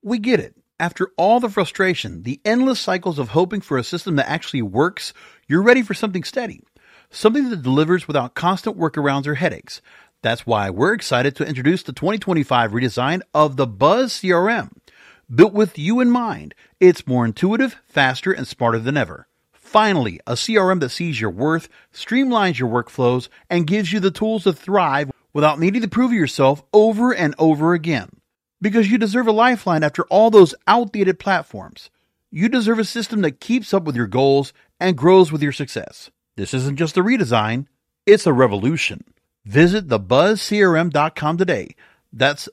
We get it. After all the frustration, the endless cycles of hoping for a system that actually works, you're ready for something steady. Something that delivers without constant workarounds or headaches. That's why we're excited to introduce the 2025 redesign of the Buzz CRM. Built with you in mind, it's more intuitive, faster, and smarter than ever. Finally, a CRM that sees your worth, streamlines your workflows, and gives you the tools to thrive without needing to prove yourself over and over again. Because you deserve a lifeline after all those outdated platforms. You deserve a system that keeps up with your goals and grows with your success. This isn't just a redesign, it's a revolution. Visit thebuzzcrm.com today. That's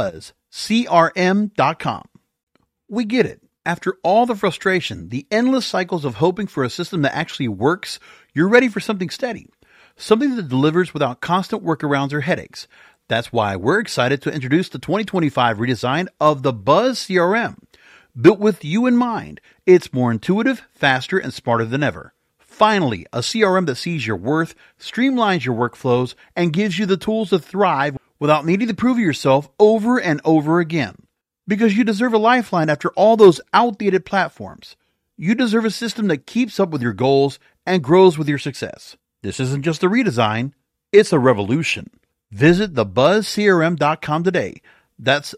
thebuzzcrm.com. We get it. After all the frustration, the endless cycles of hoping for a system that actually works, you're ready for something steady. Something that delivers without constant workarounds or headaches. That's why we're excited to introduce the 2025 redesign of the Buzz CRM. Built with you in mind, it's more intuitive, faster, and smarter than ever. Finally, a CRM that sees your worth, streamlines your workflows, and gives you the tools to thrive without needing to prove yourself over and over again. Because you deserve a lifeline after all those outdated platforms. You deserve a system that keeps up with your goals and grows with your success. This isn't just a redesign, it's a revolution. Visit thebuzzcrm.com today. That's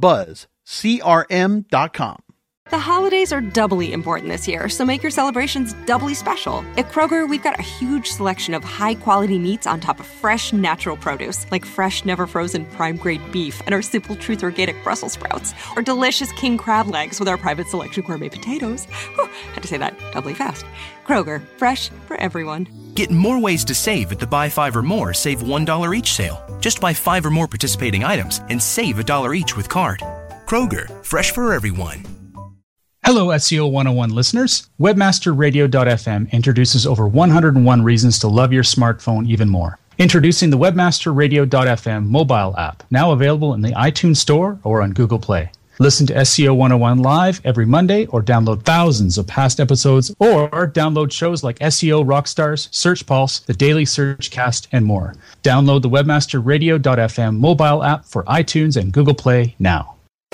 thebuzzcrm.com. The holidays are doubly important this year, so make your celebrations doubly special. At Kroger, we've got a huge selection of high-quality meats on top of fresh, natural produce, like fresh, never-frozen prime-grade beef and our Simple Truth Organic Brussels sprouts, or delicious king crab legs with our private selection gourmet potatoes. Whew, had to say that doubly fast. Kroger, fresh for everyone. Get more ways to save at the Buy 5 or More Save $1 each sale. Just buy 5 or more participating items and save $1 each with card. Kroger, fresh for everyone. Hello, SEO 101 listeners. WebmasterRadio.fm introduces over 101 reasons to love your smartphone even more. Introducing the WebmasterRadio.fm mobile app, now available in the iTunes Store or on Google Play. Listen to SEO 101 live every Monday or download thousands of past episodes or download shows like SEO Rockstars, Search Pulse, The Daily Search Cast, and more. Download the WebmasterRadio.fm mobile app for iTunes and Google Play now.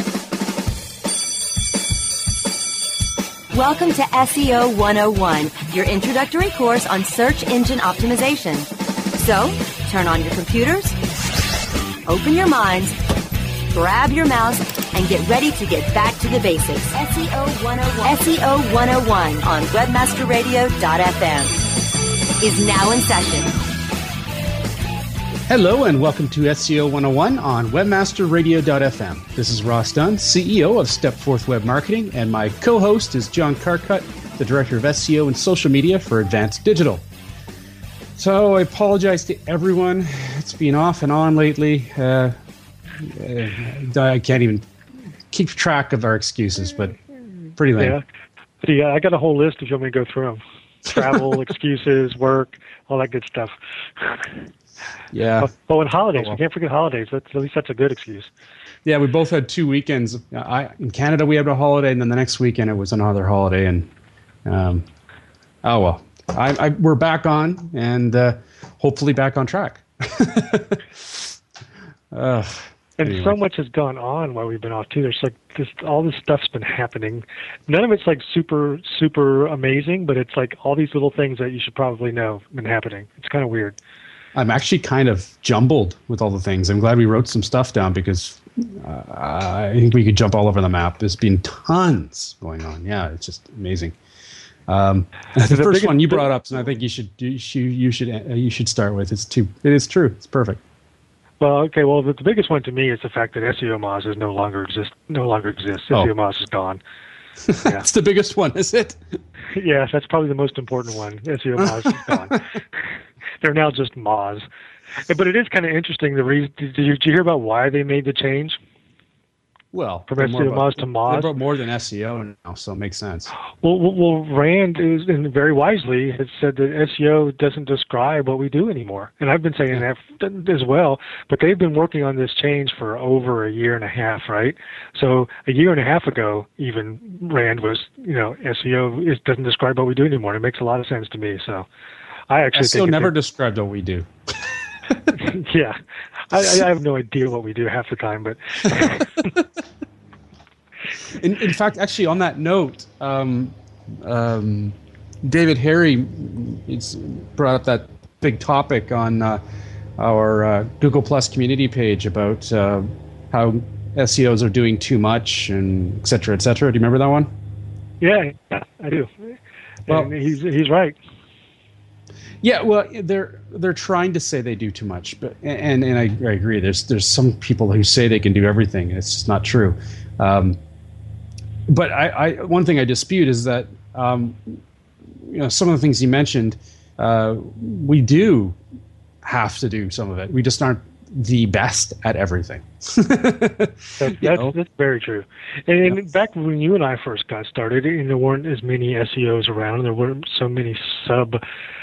Welcome to SEO 101, your introductory course on search engine optimization. So, turn on your computers, open your minds, grab your mouse, and get ready to get back to the basics. SEO 101. SEO 101 on webmasterradio.fm is now in session. Hello and welcome to SEO 101 on webmasterradio.fm. This is Ross Dunn, CEO of Stepforth Web Marketing, and my co-host is John Carcutt, the Director of SEO and Social Media for Advanced Digital. So I apologize to everyone. It's been off and on lately. I can't even keep track of our excuses, but pretty lame. Yeah. See, I got a whole list if you want me to go through them. Travel, excuses, work, all that good stuff. Yeah. But with holidays, we can't forget holidays. At least that's a good excuse. Yeah, we both had 2 weekends. In Canada, we had a holiday, and then the next weekend it was another holiday. And oh well, we're back on, and hopefully back on track. And anyway. so much has gone on while we've been off too. There's like all this stuff's been happening. None of it's like super, super amazing, but it's like all these little things that you should probably know have been happening. It's kind of weird. I'm actually kind of jumbled with all the things. I'm glad we wrote some stuff down because I think we could jump all over the map. There's been tons going on. Yeah, it's just amazing. The first one you brought up, and I think you should start with. It is true. It's perfect. Well, okay. Well, the biggest one to me is the fact that SEO Moz no longer exists. SEO Moz is gone. Yeah. That's the biggest one, is it? Yes, that's probably the most important one. SEO Moz is gone. They're now just Moz. But it is kind of interesting. The reason, did you hear about why they made the change? Well, from SEO Moz to Moz. They brought more than SEO now, so it makes sense. Well, Rand is, and very wisely, has said that SEO doesn't describe what we do anymore. And I've been saying that as well. But they've been working on this change for over a year and a half, right? So a year and a half ago, even Rand was, SEO doesn't describe what we do anymore. It makes a lot of sense to me. So I actually SEO never described what we do. Yeah, I have no idea what we do half the time, but In fact, actually, on that note, David Harry brought up that big topic on our Google Plus community page about how SEOs are doing too much and et cetera, et cetera. Do you remember that one? Yeah, I do. Well, and he's right. Yeah, well, they're trying to say they do too much, but and I agree. There's some people who say they can do everything, and it's just not true. But I one thing I dispute is that some of the things you mentioned, we do have to do some of it. We just aren't the best at everything. That's very true. And back when you and I first got started, and there weren't as many SEOs around, and there weren't so many sub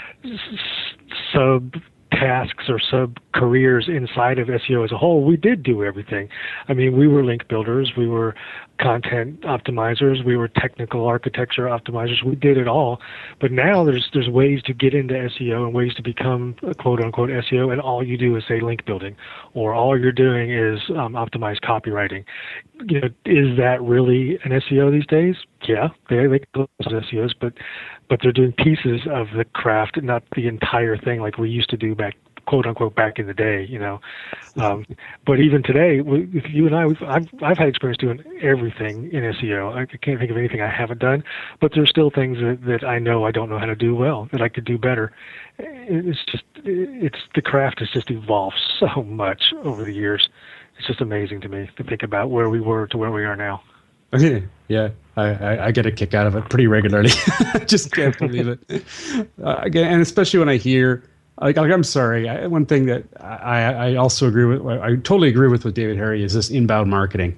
tasks or sub careers inside of SEO as a whole, we did do everything. I mean, we were link builders, we were content optimizers, we were technical architecture optimizers. We did it all. But now there's ways to get into SEO and ways to become a quote unquote SEO, and all you do is say link building, or all you're doing is optimize copywriting. Is that really an SEO these days? Yeah, they call themselves SEOs, but they're doing pieces of the craft, not the entire thing like we used to do back, quote unquote, back in the day. But even today, with you and I've had experience doing everything in SEO. I can't think of anything I haven't done, but there's still things that I know I don't know how to do well, that I could do better. The craft has just evolved so much over the years. It's just amazing to me to think about where we were to where we are now. Yeah, I get a kick out of it pretty regularly. I just can't believe it. Again, and especially when I hear, I'm sorry. One thing that I also agree with, I totally agree with David Harry, is this inbound marketing.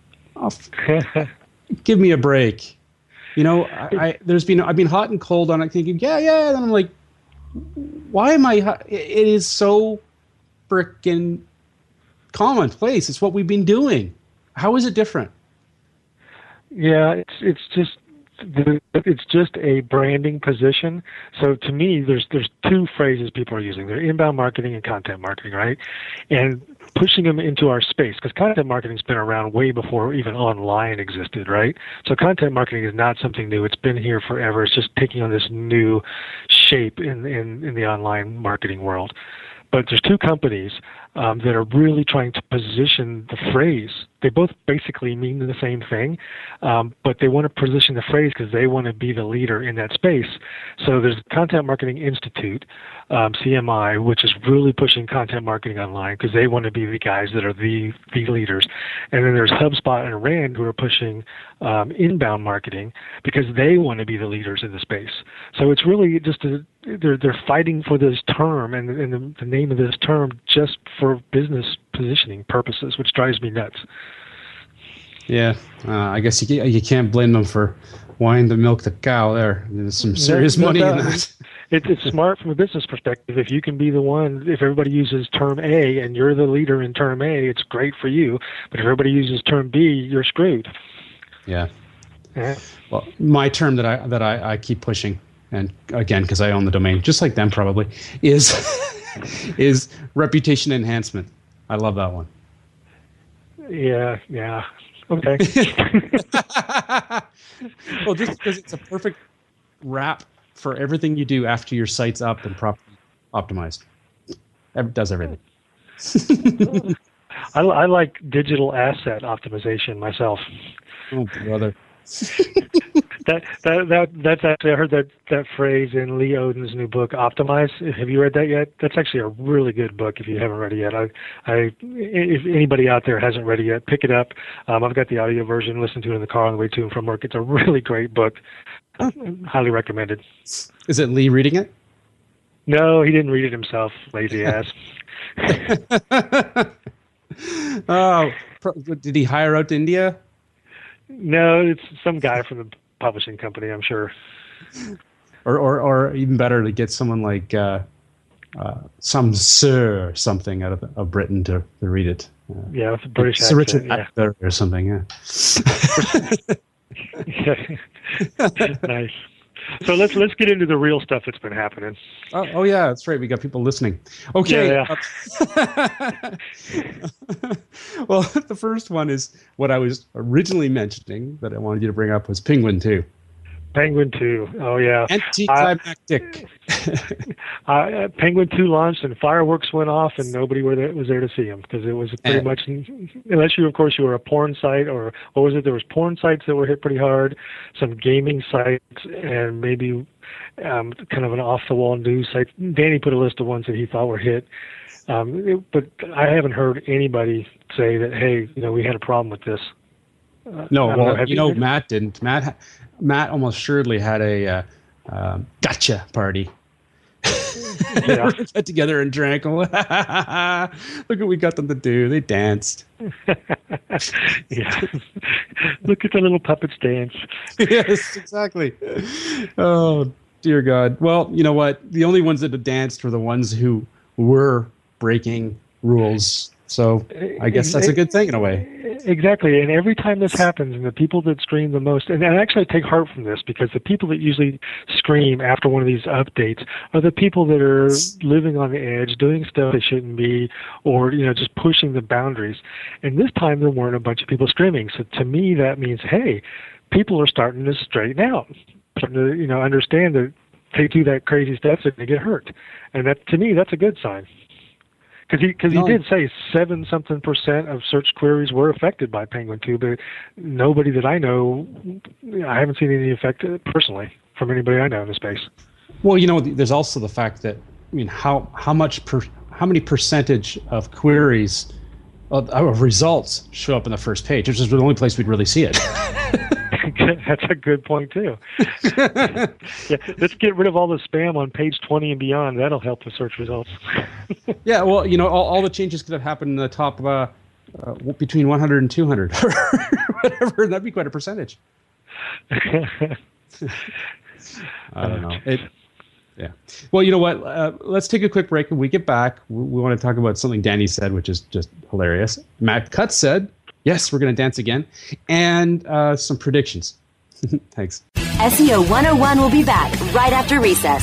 Give me a break. I've been hot and cold on it, thinking, yeah. And I'm like, why am I? It is so frickin' commonplace. It's what we've been doing. How is it different? Yeah, it's just a branding position. So to me, there's two phrases people are using. They're inbound marketing and content marketing, right? And pushing them into our space, because content marketing's been around way before even online existed, right? So content marketing is not something new. It's been here forever. It's just taking on this new shape in the online marketing world. But there's two companies that are really trying to position the phrase. They both basically mean the same thing, but they want to position the phrase because they want to be the leader in that space. So there's the Content Marketing Institute, CMI, which is really pushing content marketing online because they want to be the guys that are the leaders. And then there's HubSpot and Rand who are pushing inbound marketing because they want to be the leaders in the space. So it's really just they're fighting for this term and the name of this term just for business positioning purposes, which drives me nuts. Yeah, I guess you can't blame them for wanting to milk the cow there. There's some serious money in that. It's smart from a business perspective. If you can be the one, if everybody uses term A and you're the leader in term A, it's great for you. But if everybody uses term B, you're screwed. Yeah. Well, my term that I keep pushing, and again, because I own the domain, just like them probably, is reputation enhancement. I love that one. Yeah. Okay. Well, just because it's a perfect wrap for everything you do after your site's up and properly optimized. It does everything. I like digital asset optimization myself. Oh, brother. That's actually, I heard that phrase in Lee Oden's new book, Optimize. Have you read that yet? That's actually a really good book if you haven't read it yet. If anybody out there hasn't read it yet, pick it up. I've got the audio version, listen to it in the car on the way to and from work. It's a really great book. Highly recommended. Is it Lee reading it? No, he didn't read it himself, lazy ass. Oh, did he hire out to India? No, it's some guy from the publishing company, I'm sure. Or even better, to get someone like some Sir something out of Britain to read it. Yeah, with a British Sir accent. Richard Attenborough or something. Yeah. Nice. So let's get into the real stuff that's been happening. Oh yeah, that's right. We got people listening. Okay. Yeah. Well, the first one is what I was originally mentioning that I wanted you to bring up was Penguin 2. Penguin 2. Oh, yeah. Anticlimactic. Penguin 2 launched and fireworks went off and nobody was there to see them because it was pretty much, unless you, of course, you were a porn site or what was it? There was porn sites that were hit pretty hard, some gaming sites, and maybe kind of an off-the-wall news site. Danny put a list of ones that he thought were hit. But I haven't heard anybody say that, hey, we had a problem with this. Matt didn't. Matt almost assuredly had a gotcha party. Yeah. Got together and drank. Look what we got them to do. They danced. Yeah. Look at the little puppets dance. Yes, exactly. Oh, dear God. Well, you know what? The only ones that danced were the ones who were breaking rules. So I guess that's a good thing in a way. Exactly. And every time this happens, and the people that scream the most, and actually I take heart from this because the people that usually scream after one of these updates are the people that are living on the edge, doing stuff they shouldn't be, or, just pushing the boundaries. And this time there weren't a bunch of people screaming. So to me, that means, hey, people are starting to straighten out, starting to, understand that they do that crazy stuff and they get hurt. And that, to me, that's a good sign. Because he did say 7-something% of search queries were affected by Penguin 2, but nobody that I know, I haven't seen any effect personally from anybody I know in the space. Well, there's also the fact that how many percentage of queries of results show up in the first page, which is the only place we'd really see it. That's a good point too. Yeah, let's get rid of all the spam on page 20 and beyond. That'll help the search results. Yeah, well, all the changes could have happened in the top between 100 and 200 or whatever. That'd be quite a percentage. I don't know. Yeah. Well, you know what? Let's take a quick break. When we get back, we want to talk about something Danny said, which is just hilarious. Matt Cutts said, yes, we're going to dance again. And some predictions. Thanks. SEO 101 will be back right after recess.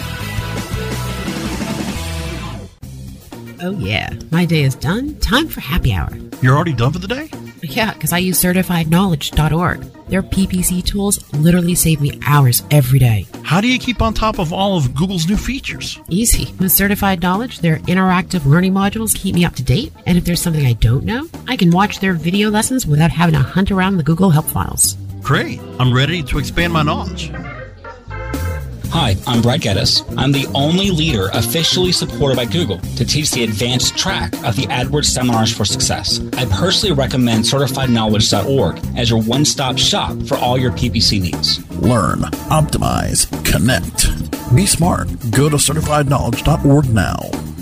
Oh, yeah. My day is done. Time for happy hour. You're already done for the day? Yeah, because I use CertifiedKnowledge.org. Their PPC tools literally save me hours every day. How do you keep on top of all of Google's new features? Easy. With Certified Knowledge, their interactive learning modules keep me up to date. And if there's something I don't know, I can watch their video lessons without having to hunt around the Google help files. Great. I'm ready to expand my knowledge. Hi, I'm Brett Geddes. I'm the only leader officially supported by Google to teach the advanced track of the AdWords Seminars for Success. I personally recommend CertifiedKnowledge.org as your one-stop shop for all your PPC needs. Learn, optimize, connect. Be smart. Go to CertifiedKnowledge.org now.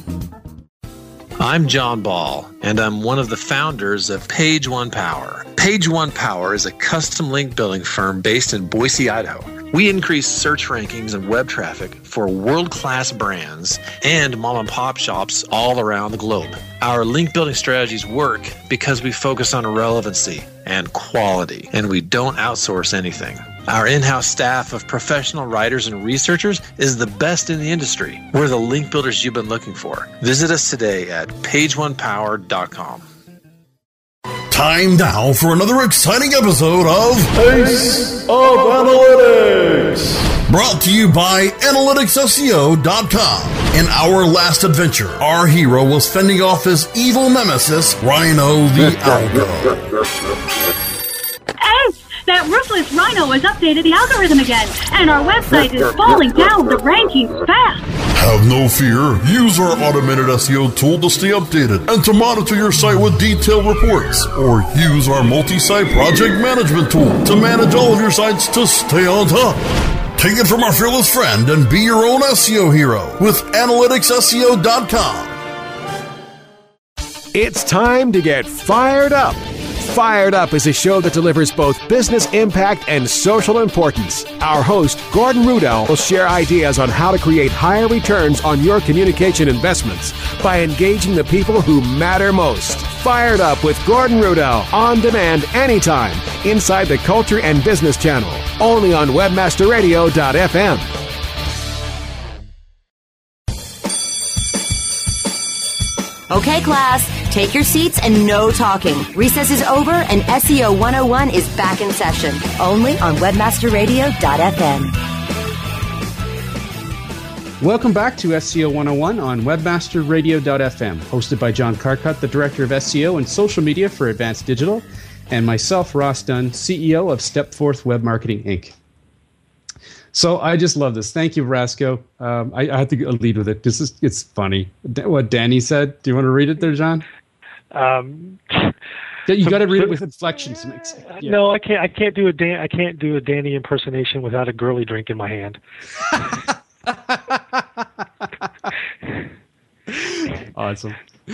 I'm John Ball, and I'm one of the founders of Page One Power. Page One Power is a custom link building firm based in Boise, Idaho. We increase search rankings and web traffic for world-class brands and mom-and-pop shops all around the globe. Our link building strategies work because we focus on relevancy and quality, and we don't outsource anything. Our in-house staff of professional writers and researchers is the best in the industry. We're the link builders you've been looking for. Visit us today at pageonepower.com. Time now for another exciting episode of Ace of Analytics. Brought to you by AnalyticsSEO.com. In our last adventure, our hero was fending off his evil nemesis, Rhino the Algo. Ace! That ruthless Rhino has updated the algorithm again, and our website is falling down the rankings fast. Have no fear. Use our automated SEO tool to stay updated and to monitor your site with detailed reports. Or use our multi-site project management tool to manage all of your sites to stay on top. Take it from our fearless friend and be your own SEO hero with AnalyticsSEO.com. It's time to get fired up. Fired Up is a show that delivers both business impact and social importance. Our host, Gordon Rudell, will share ideas on how to create higher returns on your communication investments by engaging the people who matter most. Fired Up with Gordon Rudell, on demand anytime, inside the Culture and Business Channel, only on webmasterradio.fm. Okay, class, take your seats and no talking. Recess is over and SEO 101 is back in session, only on webmasterradio.fm. Welcome back to SEO 101 on webmasterradio.fm, hosted by John Carcutt, the Director of SEO and Social Media for Advanced Digital, and myself, Ross Dunn, CEO of Stepforth Web Marketing, Inc. So I just love this. Thank you, Brasco. I have to lead with it. It's funny. What Danny said. Do you want to read it there, John? You got to read it with inflections. Yeah. No, I can't. I can't do a Danny impersonation without a girly drink in my hand. Awesome.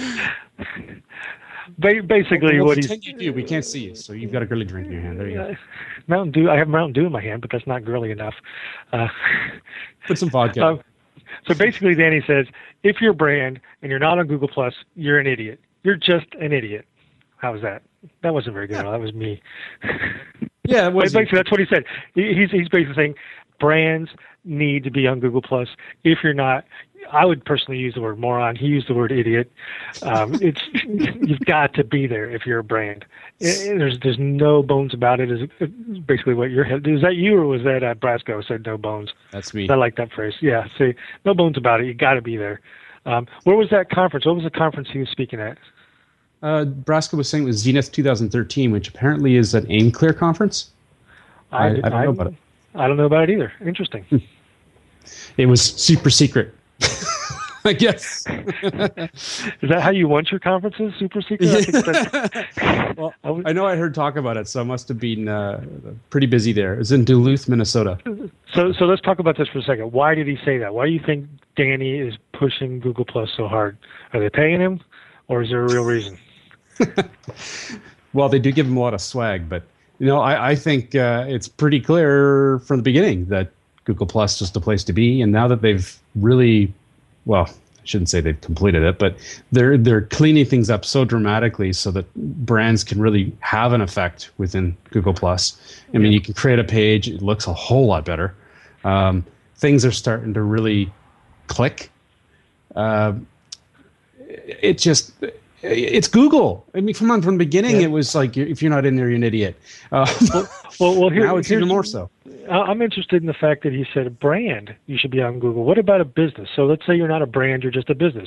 Basically, what he's you do. We can't see you, so you've got a girly drink in your hand. There you go. Mountain Dew. I have Mountain Dew in my hand, but that's not girly enough. Put some vodka. So basically, Danny says, if you're a brand and you're not on Google Plus, you're an idiot. You're just an idiot. How was that? That wasn't very good. That was me. Yeah, it was. Basically, that's what he said. He's basically saying brands need to be on Google Plus. If you're not, I would personally use the word moron. He used the word idiot. You've got to be there if you're a brand. There's no bones about it. Is basically what you're. Is that you or was that Brasco said no bones? That's me. I like that phrase. Yeah. See, no bones about it. You got to be there. Where was that conference? What was the conference he was speaking at? Brasco was saying it was Zenith 2013, which apparently is an AimClear conference. I don't know about it. I don't know about it either. Interesting. It was super secret. I guess. Is that how you want your conferences? Super secret? I think well, I know I heard talk about it, so I must have been pretty busy there. It was in Duluth, Minnesota. So let's talk about this for a second. Why did he say that? Why do you think Danny is pushing Google Plus so hard? Are they paying him, or is there a real reason? Well, they do give him a lot of swag, but I think it's pretty clear from the beginning that Google Plus is just the place to be. And now that they've really, well, I shouldn't say they've completed it, but they're cleaning things up so dramatically so that brands can really have an effect within Google Plus. I mean, you can create a page; it looks a whole lot better. Things are starting to really click. It's Google. I mean, from the beginning, it was like, if you're not in there, you're an idiot. Well, now it's even more so. I'm interested in the fact that he said a brand, you should be on Google. What about a business? So let's say you're not a brand, you're just a business.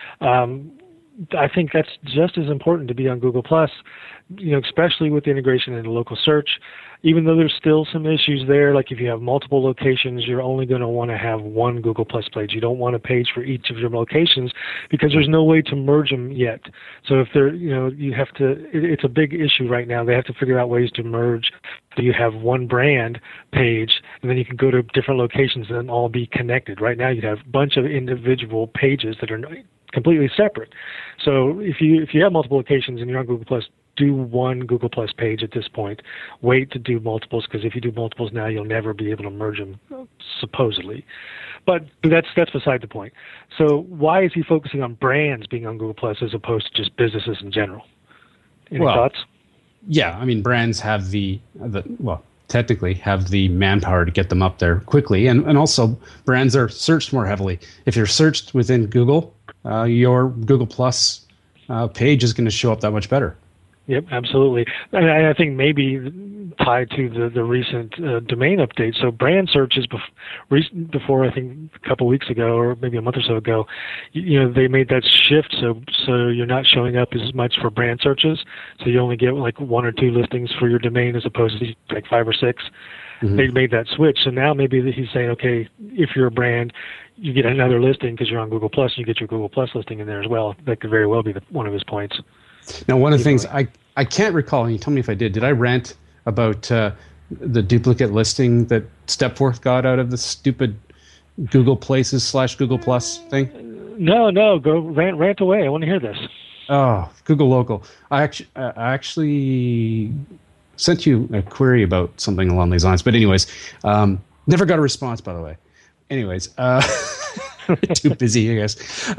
I think that's just as important to be on Google Plus, especially with the integration into local search. Even though there's still some issues there, like if you have multiple locations, you're only going to want to have one Google Plus page. You don't want a page for each of your locations because there's no way to merge them yet. So if they're, you have to, it's a big issue right now. They have to figure out ways to merge. So you have one brand page, and then you can go to different locations and all be connected. Right now you have a bunch of individual pages that are completely separate. So if you have multiple locations and you're on Google Plus, do one Google Plus page at this point. Wait to do multiples, because if you do multiples now, you'll never be able to merge them, supposedly. But that's beside the point. So why is he focusing on brands being on Google Plus as opposed to just businesses in general? Any thoughts? Yeah, I mean, brands have technically have the manpower to get them up there quickly, and also brands are searched more heavily. If you're searched within Google, your Google Plus page is going to show up that much better. Yep, absolutely. And I think maybe tied to the recent domain update. So brand searches before, I think a couple weeks ago or maybe a month or so ago, they made that shift. So you're not showing up as much for brand searches. So you only get like 1 or 2 listings for your domain as opposed to like 5 or 6. Mm-hmm. They made that switch. So now maybe he's saying, okay, if you're a brand, you get another listing because you're on Google Plus, and you get your Google Plus listing in there as well. That could very well be one of his points. Now, one of the things I can't recall, and you tell me if I did I rant about the duplicate listing that Stepforth got out of the stupid Google Places / Google Plus thing? No, go rant away. I want to hear this. Google Local. I actually sent you a query about something along these lines. But anyways, never got a response, by the way. Anyways, too busy, I guess.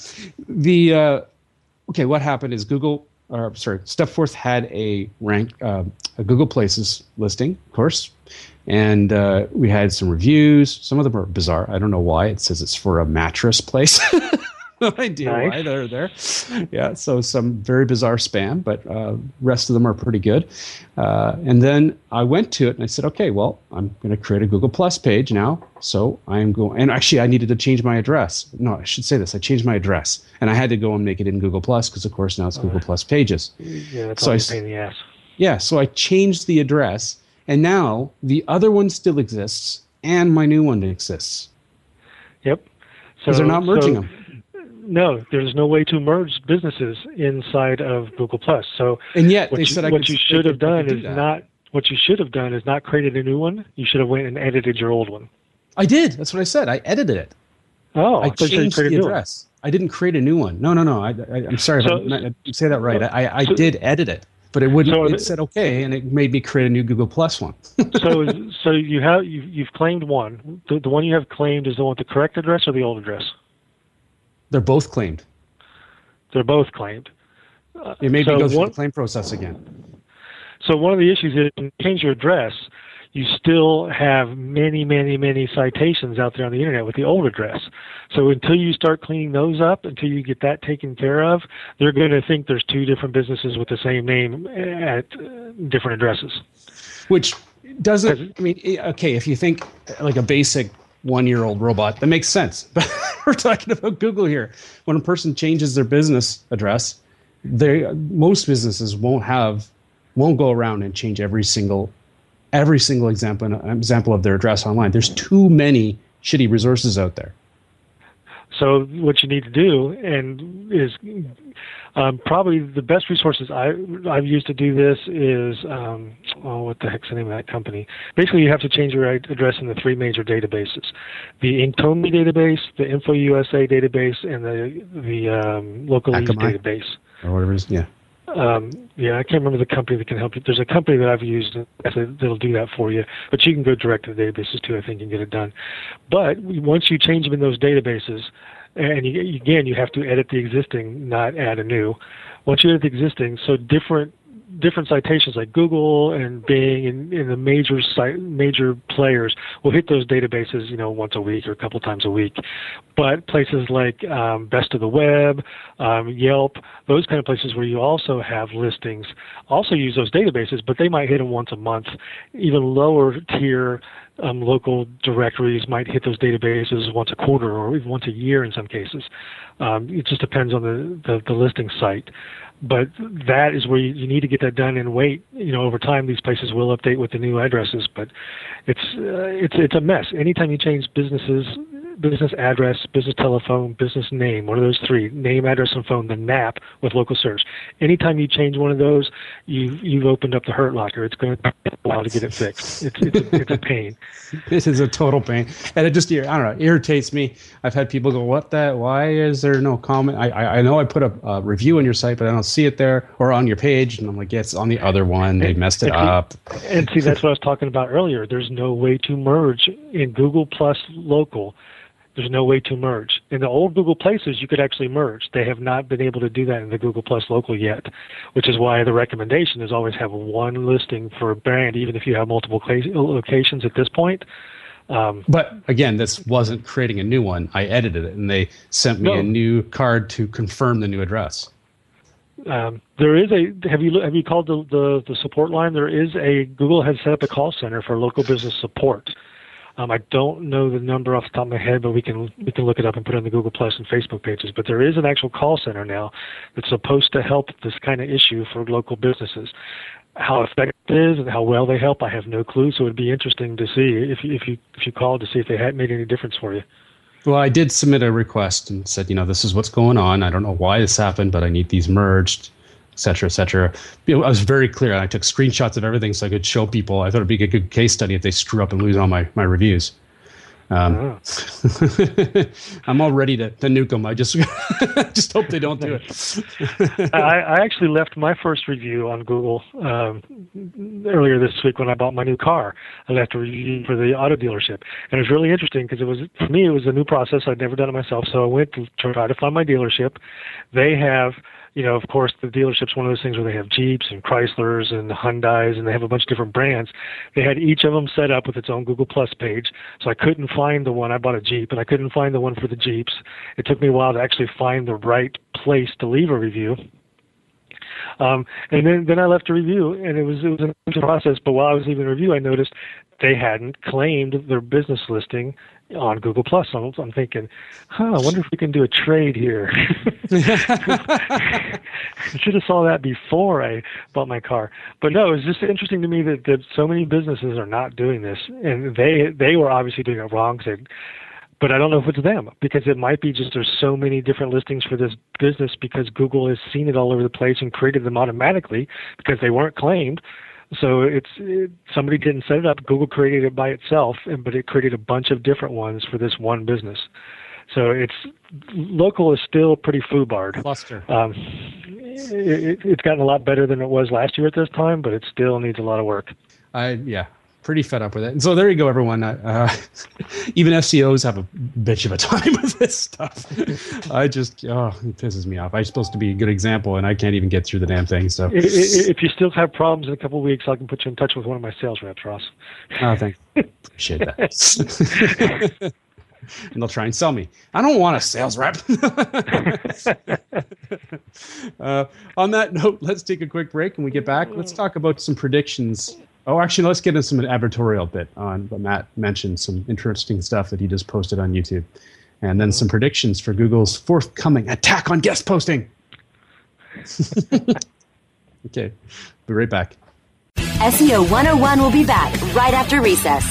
Okay, what happened is Stepforth had a Google Places listing, of course, and we had some reviews. Some of them are bizarre. I don't know why. It says it's for a mattress place. No idea why they're there. Yeah, so some very bizarre spam, but rest of them are pretty good. And then I went to it and I said, okay, well, I'm going to create a Google Plus page now. So I'm going, and actually I needed to change my address. No, I should say this. I changed my address and I had to go and make it in Google Plus because of course now it's Google Plus Pages. Yeah, that's all a pain in the ass. Yeah, so I changed the address and now the other one still exists and my new one exists. Yep. Because they're not merging them. No, there's no way to merge businesses inside of Google Plus. So, and yet what they said what you should have done is not created a new one. You should have went and edited your old one. I did. That's what I said. I edited it. Oh, I changed the address. I didn't create a new one. No. I'm sorry if I didn't say that right. I did edit it, but it wouldn't. It said okay, and it made me create a new Google Plus one. so you've claimed one. The one you have claimed is the one with the correct address or the old address? They're both claimed. They're both claimed. It made me go through the claim process again. So one of the issues is when you change your address, you still have many, many, many citations out there on the internet with the old address. So until you start cleaning those up, until you get that taken care of, they're going to think there's two different businesses with the same name at different addresses. Which doesn't, I mean, okay, if you think like a basic 1-year-old robot, that makes sense. But we're talking about Google here. When a person changes their business address, most businesses won't go around and change every single example of their address online. There's too many shitty resources out there. So what you need to do is probably the best resources I've used to do this is what the heck's the name of that company? Basically, you have to change your address in the 3 major databases: the Inktomi database, the InfoUSA database, and the Localese database, or whatever it is. Yeah. I can't remember the company that can help you. There's a company that I've used that'll do that for you, but you can go direct to the databases too, I think, and get it done. But once you change them in those databases, and you have to edit the existing, not add a new. Once you edit the existing, so different citations like Google and Bing and the major players will hit those databases, once a week or a couple times a week. But places like Best of the Web, Yelp, those kind of places where you also have listings, also use those databases, but they might hit them once a month. Even lower tier local directories might hit those databases once a quarter or even once a year in some cases. It just depends on the listing site. But that is where you need to get that done and wait. Over time, these places will update with the new addresses, but it's a mess. Anytime you change business address, business telephone, business name, one of those 3, name, address, and phone, the NAP with local search. Anytime you change one of those, you've opened up the hurt locker. It's going to take a while to get it fixed. It's a pain. This is a total pain, and it just irritates me. I've had people go, why is there no comment? I know I put a review on your site, but I don't see it there or on your page, and I'm like, yeah, it's on the other one. They messed it up. And see, that's what I was talking about earlier. There's no way to merge in Google Plus Local. There's no way to merge. In the old Google Places, you could actually merge. They have not been able to do that in the Google Plus Local yet, which is why the recommendation is always have one listing for a brand, even if you have multiple locations at this point. But again, this wasn't creating a new one. I edited it, and they sent me a new card to confirm the new address. There is have you called the support line? There is Google has set up a call center for local business support. I don't know the number off the top of my head, but we can look it up and put it on the Google Plus and Facebook pages. But there is an actual call center now that's supposed to help this kind of issue for local businesses. How effective it is and how well they help, I have no clue. So it'd be interesting to see if you called to see if they had made any difference for you. Well, I did submit a request and said, this is what's going on. I don't know why this happened, but I need these merged, et cetera, et cetera. I was very clear. I took screenshots of everything so I could show people. I thought it'd be a good case study if they screw up and lose all my reviews. I'm all ready to nuke them. I just just hope they don't do it. I actually left my first review on Google earlier this week when I bought my new car. I left a review for the auto dealership, and it was really interesting because for me it was a new process. I'd never done it myself, so I went to try to find my dealership. They have, of course, the dealership's one of those things where they have Jeeps and Chryslers and Hyundais, and they have a bunch of different brands. They had each of them set up with its own Google Plus page, so I couldn't find the one. I bought a Jeep, and I couldn't find the one for the Jeeps. It took me a while to actually find the right place to leave a review. And then I left a review, and it was an interesting process, but while I was leaving a review, I noticed they hadn't claimed their business listing on Google Plus. I'm thinking, I wonder if we can do a trade here. I should have saw that before I bought my car. But no, it's just interesting to me that so many businesses are not doing this, and they were obviously doing it wrong. But I don't know if it's them, because it might be just there's so many different listings for this business because Google has seen it all over the place and created them automatically because they weren't claimed. So somebody didn't set it up. Google created it by itself, but it created a bunch of different ones for this one business. So local is still pretty foobarred. Cluster. It's gotten a lot better than it was last year at this time, but it still needs a lot of work. Pretty fed up with it. And so there you go, everyone. Even SEOs have a bitch of a time with this stuff. It pisses me off. I'm supposed to be a good example, and I can't even get through the damn thing. So if you still have problems in a couple of weeks, I can put you in touch with one of my sales reps, Ross. Oh, thanks. Appreciate that. And they'll try and sell me. I don't want a sales rep. On that note, let's take a quick break. When we get back, let's talk about some predictions. Oh, actually, let's get into some advertorial bit on what Matt mentioned, some interesting stuff that he just posted on YouTube, and then some predictions for Google's forthcoming attack on guest posting. Okay, be right back. SEO 101 will be back right after recess.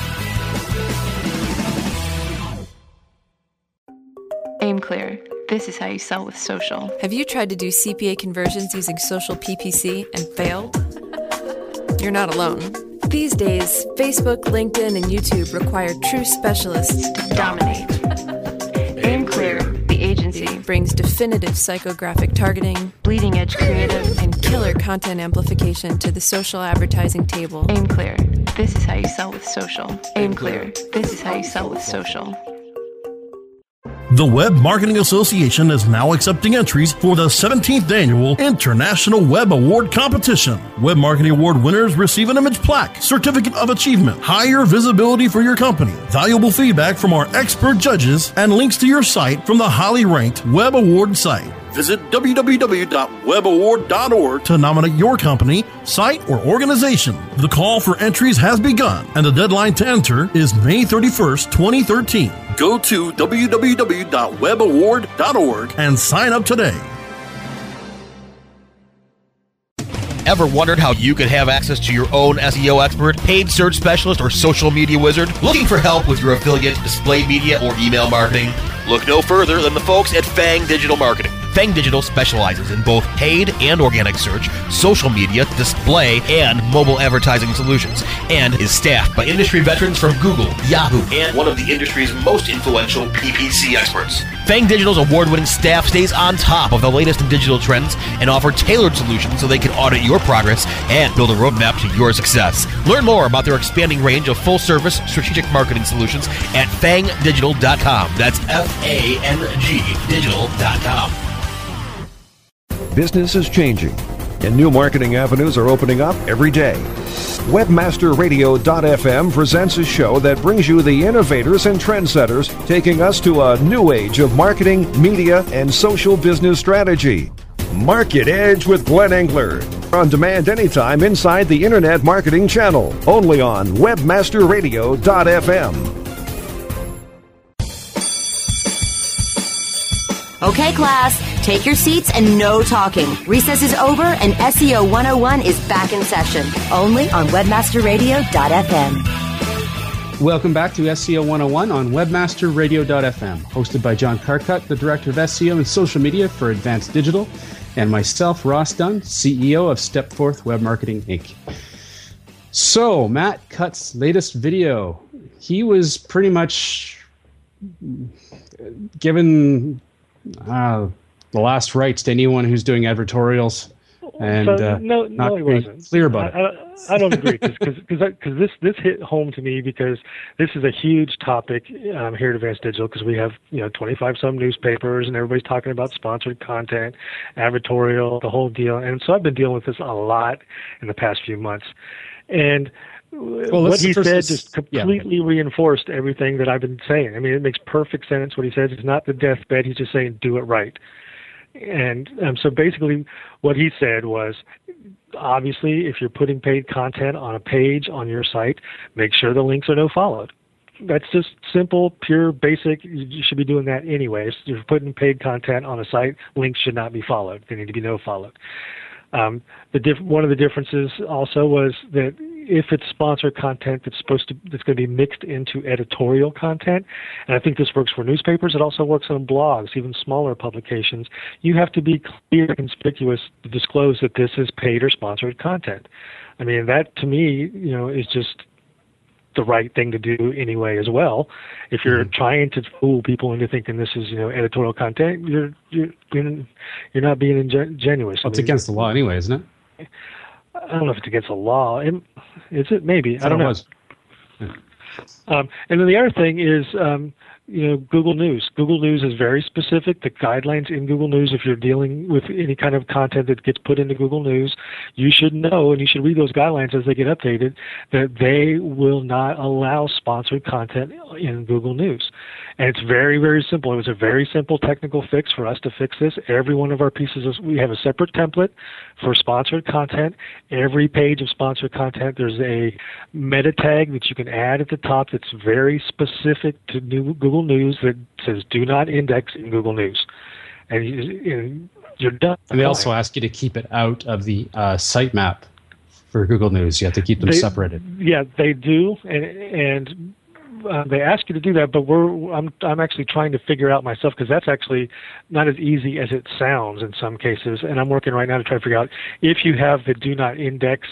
Aim clear. This is how you sell with social. Have you tried to do CPA conversions using social PPC and failed? You're not alone. These days, Facebook, LinkedIn, and YouTube require true specialists to dominate. Aim Clear, the agency, brings definitive psychographic targeting, bleeding-edge creative, and killer content amplification to the social advertising table. Aim Clear. This is how you sell with social. Aim Clear. This is how you sell with social. The Web Marketing Association is now accepting entries for the 17th Annual International Web Award Competition. Web Marketing Award winners receive an image plaque, certificate of achievement, higher visibility for your company, valuable feedback from our expert judges, and links to your site from the highly ranked Web Award site. Visit www.webaward.org to nominate your company, site, or organization. The call for entries has begun, and the deadline to enter is May 31st, 2013. Go to www.webaward.org and sign up today. Ever wondered how you could have access to your own SEO expert, paid search specialist, or social media wizard? Looking for help with your affiliate, display media, or email marketing? Look no further than the folks at Fang Digital Marketing. Fang Digital specializes in both paid and organic search, social media, display, and mobile advertising solutions, and is staffed by industry veterans from Google, Yahoo, and one of the industry's most influential PPC experts. Fang Digital's award-winning staff stays on top of the latest in digital trends and offer tailored solutions so they can audit your progress and build a roadmap to your success. Learn more about their expanding range of full-service strategic marketing solutions at fangdigital.com. That's F-A-N-G digital.com. Business is changing, and new marketing avenues are opening up every day. Webmasterradio.fm presents a show that brings you the innovators and trendsetters taking us to a new age of marketing, media, and social business strategy. Market Edge with Glenn Engler. On demand anytime inside the Internet Marketing Channel. Only on Webmasterradio.fm. Okay, class, take your seats and no talking. Recess is over and SEO 101 is back in session. Only on webmasterradio.fm. Welcome back to SEO 101 on webmasterradio.fm, hosted by John Carcutt, the Director of SEO and Social Media for Advanced Digital, and myself, Ross Dunn, CEO of Stepforth Web Marketing, Inc. So, Matt Cutt's latest video, he was pretty much given the last rights to anyone who's doing advertorials. And no, he wasn't clear about it. I don't agree because this hit home to me because this is a huge topic here at Advanced Digital because we have 25 some newspapers and everybody's talking about sponsored content, advertorial, the whole deal, and so I've been dealing with this a lot in the past few months, and what he said just completely reinforced everything that I've been saying. I mean, it makes perfect sense what he says. It's not the deathbed. He's just saying do it right. And so basically what he said was, obviously, if you're putting paid content on a page on your site, make sure the links are no-followed. That's just simple, pure, basic. You should be doing that anyways. If you're putting paid content on a site, links should not be followed. They need to be no-followed. One of the differences also was that if it's sponsored content that's going to be mixed into editorial content, and I think this works for newspapers, it also works on blogs, even smaller publications, you have to be clear and conspicuous to disclose that this is paid or sponsored content. I mean, that to me, is just the right thing to do anyway as well. If you're trying to fool people into thinking this is editorial content, you're not being ingenuous. Well, it's against the law anyway, isn't it? I don't know if it's against the law. Is it? Maybe. I don't know. And then the other thing is, Google News. Google News is very specific. The guidelines in Google News, if you're dealing with any kind of content that gets put into Google News, you should know, and you should read those guidelines as they get updated, that they will not allow sponsored content in Google News. And it's very, very simple. It was a very simple technical fix for us to fix this. Every one of our pieces, we have a separate template for sponsored content. Every page of sponsored content, there's a meta tag that you can add at the top that's very specific to Google News that says do not index in Google News. And you're done. And they also ask you to keep it out of the sitemap for Google News. You have to keep them separated. Yeah, they do. And they ask you to do that, but I'm actually trying to figure out myself because that's actually not as easy as it sounds in some cases. And I'm working right now to try to figure out if you have the do not index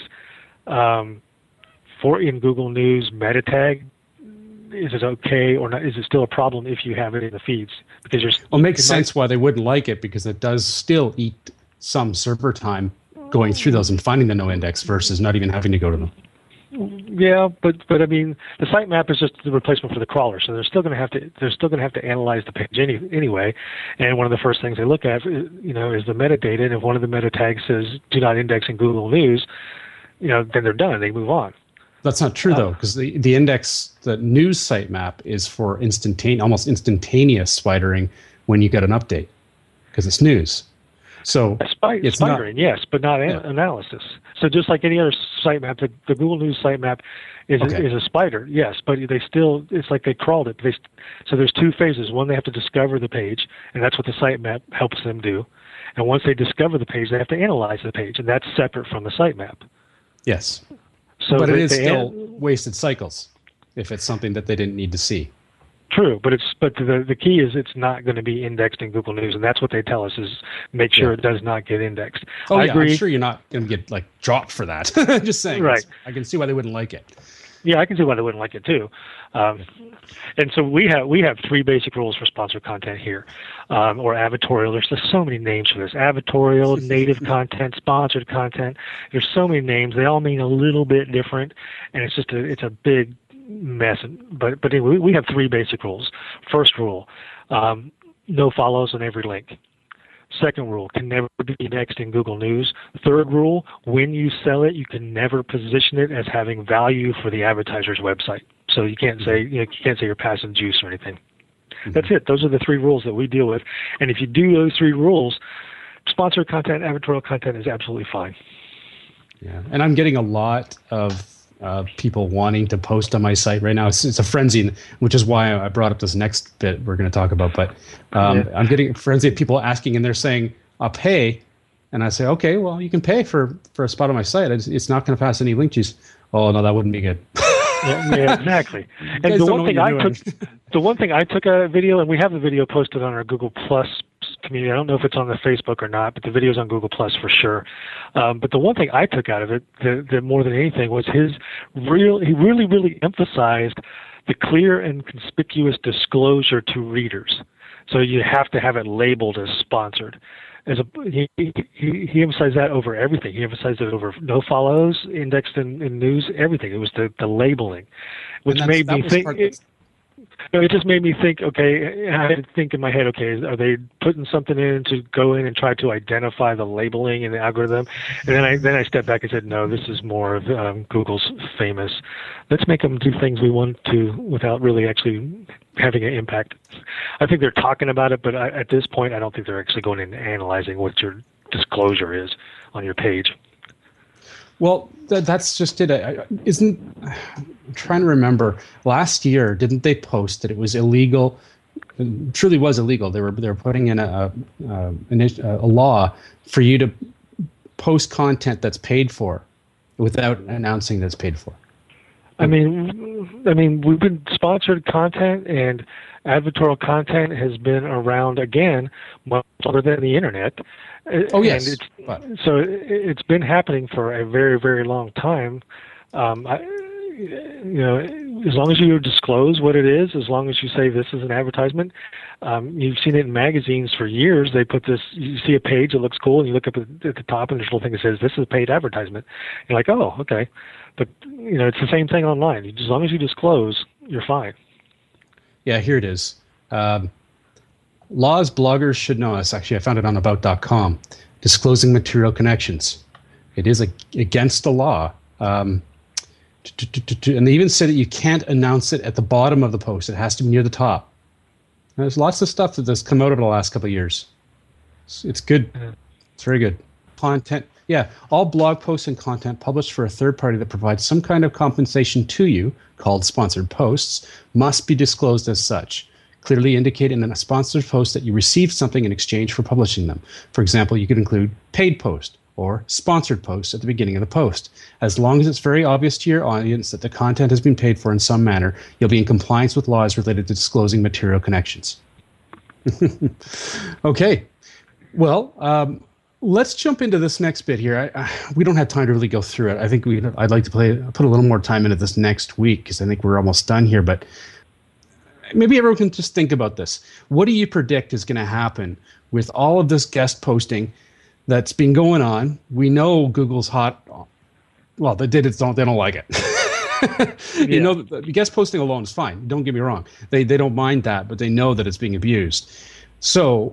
for in Google News meta tag, is it okay or not? Is it still a problem if you have it in the feeds? Because it makes sense why they wouldn't like it because it does still eat some server time going through those and finding the no index versus not even having to go to them. Yeah, but I mean, the sitemap is just the replacement for the crawler, so they're still going to have to analyze the page anyway. And one of the first things they look at, is the metadata. And if one of the meta tags says "do not index in Google News," then they're done. They move on. That's not true though, because the index, the news sitemap, is for almost instantaneous spidering when you get an update, because it's news. So it's spidering, yes, but not analysis. So just like any other sitemap, the Google News sitemap is a spider, yes, but it's like they crawled it. So there's two phases. One, they have to discover the page, and that's what the sitemap helps them do. And once they discover the page, they have to analyze the page, and that's separate from the sitemap. Yes. But it is still wasted cycles if it's something that they didn't need to see. True, but the key is it's not going to be indexed in Google News, and that's what they tell us is make sure it does not get indexed. I agree. I'm sure you're not going to get dropped for that. Just saying. Right. I can see why they wouldn't like it. Yeah, I can see why they wouldn't like it too. And so we have three basic rules for sponsored content here, or advertorial. There's just so many names for this: advertorial, native content, sponsored content. There's so many names. They all mean a little bit different, and it's a big mess. But anyway, we have three basic rules. First rule: no follows on every link. Second rule, can never be indexed in Google News. Third rule, when you sell it, you can never position it as having value for the advertiser's website. So you can't say you're passing juice or anything. Mm-hmm. That's it. Those are the three rules that we deal with. And if you do those three rules, sponsored content, advertorial content is absolutely fine. Yeah, and I'm getting a lot of people wanting to post on my site right now. It's a frenzy, which is why I brought up this next bit we're going to talk about. But I'm getting a frenzy of people asking, and they're saying, I'll pay. And I say, okay, well, you can pay for a spot on my site. It's not going to pass any link juice. Oh, no, that wouldn't be good. Yeah, exactly. And the one thing I took a video, and we have the video posted on our Google Plus community. I don't know if it's on the Facebook or not, but the video's on Google Plus for sure. But the one thing I took out of it, that more than anything, was he really emphasized the clear and conspicuous disclosure to readers. So you have to have it labeled as sponsored. He emphasized that over everything. He emphasized it over no follows, indexed in news, everything. It was the labeling, which made me think. It just made me think, okay, I had to think in my head, okay, are they putting something in to go in and try to identify the labeling in the algorithm? And then I stepped back and said, no, this is more of Google's famous, let's make them do things we want to without really actually having an impact. I think they're talking about it, but at this point, I don't think they're actually going in and analyzing what your disclosure is on your page. Well, that's just it. I'm trying to remember. Last year, didn't they post that it was illegal? It truly was illegal. They were putting in a law for you to post content that's paid for without announcing that it's paid for. I mean, we've been sponsored content, and advertorial content has been around again much longer than the internet. Oh yes, so it's been happening for a very, very long time. As long as you disclose what it is, as long as you say this is an advertisement, you've seen it in magazines for years. They put this. You see a page that looks cool, and you look up at the top, and there's a little thing that says this is a paid advertisement. You're like, oh, okay. But it's the same thing online. As long as you disclose, you're fine. Yeah, here it is. Laws bloggers should know. Actually, I found it on about.com. Disclosing material connections. It is against the law. And they even say that you can't announce it at the bottom of the post. It has to be near the top. And there's lots of stuff that's come out over the last couple of years. It's good. It's very good. Content. Yeah, all blog posts and content published for a third party that provides some kind of compensation to you, called sponsored posts, must be disclosed as such. Clearly indicate in a sponsored post that you received something in exchange for publishing them. For example, you could include paid post or sponsored post at the beginning of the post. As long as it's very obvious to your audience that the content has been paid for in some manner, you'll be in compliance with laws related to disclosing material connections. Okay. Well, let's jump into this next bit here. We don't have time to really go through it. I think I'd like to put a little more time into this next week because I think we're almost done here. But maybe everyone can just think about this. What do you predict is going to happen with all of this guest posting that's been going on? We know Google's hot. Well, they don't like it. Yeah. The guest posting alone is fine. Don't get me wrong. They don't mind that, but they know that it's being abused. So,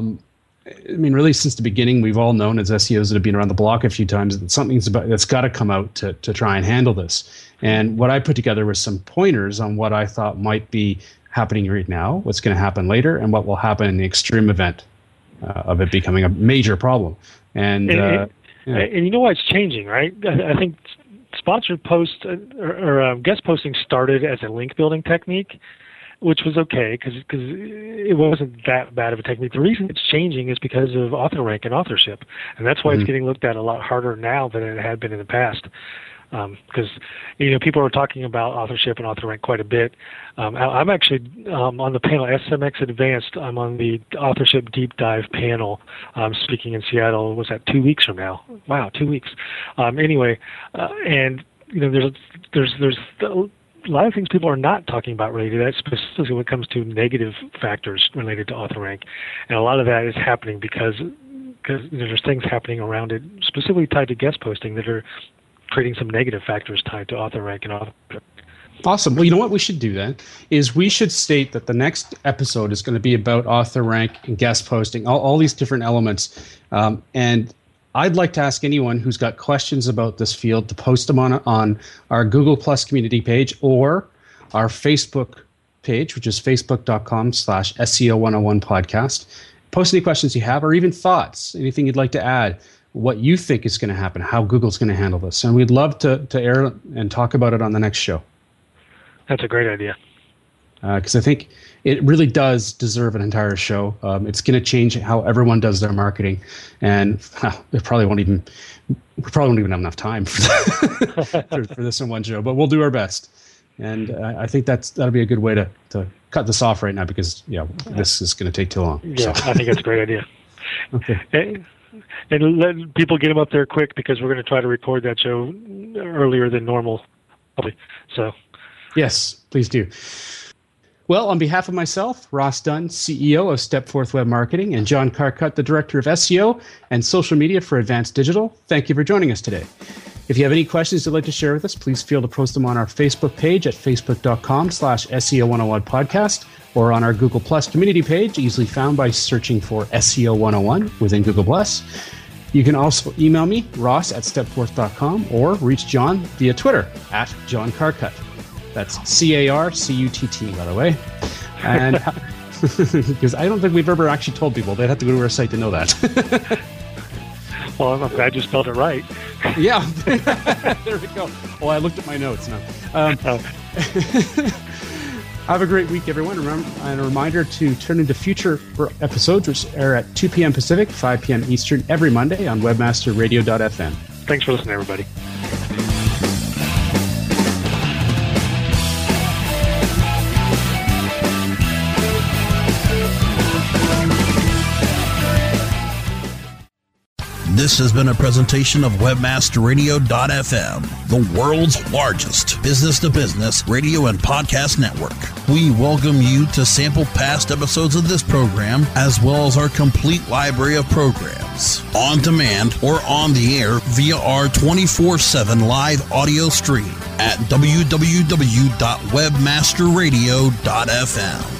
really, since the beginning, we've all known as SEOs that have been around the block a few times that something's that's got to come out to try and handle this. And what I put together was some pointers on what I thought might be happening right now, what's going to happen later, and what will happen in the extreme event of it becoming a major problem. And you know why it's changing, right? I think sponsored posts or guest posting started as a link building technique, which was okay because it wasn't that bad of a technique. The reason it's changing is because of author rank and authorship, and that's why it's getting looked at a lot harder now than it had been in the past. Because people are talking about authorship and author rank quite a bit. I'm actually on the panel SMX Advanced. I'm on the authorship deep dive panel. Speaking in Seattle. Was that 2 weeks from now? Wow, 2 weeks. Anyway, and there's a lot of things people are not talking about related to that, specifically when it comes to negative factors related to author rank, and a lot of that is happening because there's things happening around it, specifically tied to guest posting, that are creating some negative factors tied to author rank and author. Awesome. Well, you know what we should do then is we should state that the next episode is going to be about author rank and guest posting, all these different elements. And I'd like to ask anyone who's got questions about this field to post them on our Google Plus community page or our Facebook page, which is facebook.com/SEO101 podcast. Post any questions you have or even thoughts, anything you'd like to add, what you think is going to happen, how Google's going to handle this. And we'd love to air and talk about it on the next show. That's a great idea. Because I think it really does deserve an entire show. It's going to change how everyone does their marketing. And we probably won't even have enough time for this in one show, but we'll do our best. And I think that'll be a good way to cut this off right now because this is going to take too long. Yeah, so. I think that's a great idea. Okay. And let people get them up there quick because we're going to try to record that show earlier than normal. So Yes, please do. Well, on behalf of myself, Ross Dunn, CEO of Stepforth Web Marketing, and John Carcutt, the Director of SEO and Social Media for Advanced Digital, thank you for joining us today. If you have any questions you'd like to share with us, please feel to post them on our Facebook page at facebook.com/SEO101 podcast or on our Google Plus community page, easily found by searching for SEO 101 within Google Plus. You can also email me, ross@stepforth.com, or reach John via Twitter @John Carcutt. That's CARCUTT, by the way. And because I don't think we've ever actually told people. They'd have to go to our site to know that. Well, I'm glad you spelled it right. Yeah. There we go. Well, I looked at my notes now. Have a great week, everyone. And a reminder to turn into future episodes, which air at 2 p.m. Pacific, 5 p.m. Eastern every Monday on webmasterradio.fm. Thanks for listening, everybody. This has been a presentation of webmasterradio.fm, the world's largest business-to-business radio and podcast network. We welcome you to sample past episodes of this program, as well as our complete library of programs, on demand or on the air via our 24/7 live audio stream at www.webmasterradio.fm.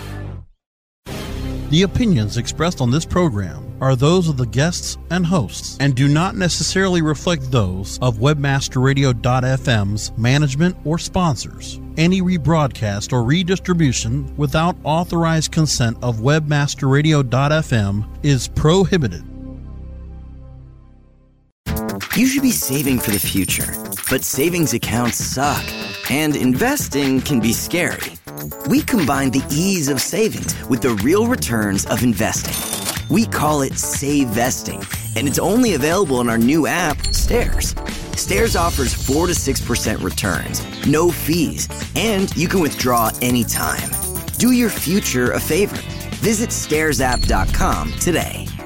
The opinions expressed on this program are those of the guests and hosts and do not necessarily reflect those of webmasterradio.fm's management or sponsors. Any rebroadcast or redistribution without authorized consent of webmasterradio.fm is prohibited. You should be saving for the future, but savings accounts suck, and investing can be scary. We combine the ease of savings with the real returns of investing. We call it SaveVesting, and it's only available in our new app, Stairs. Stairs offers 4 to 6% returns, no fees, and you can withdraw anytime. Do your future a favor. Visit StairsApp.com today.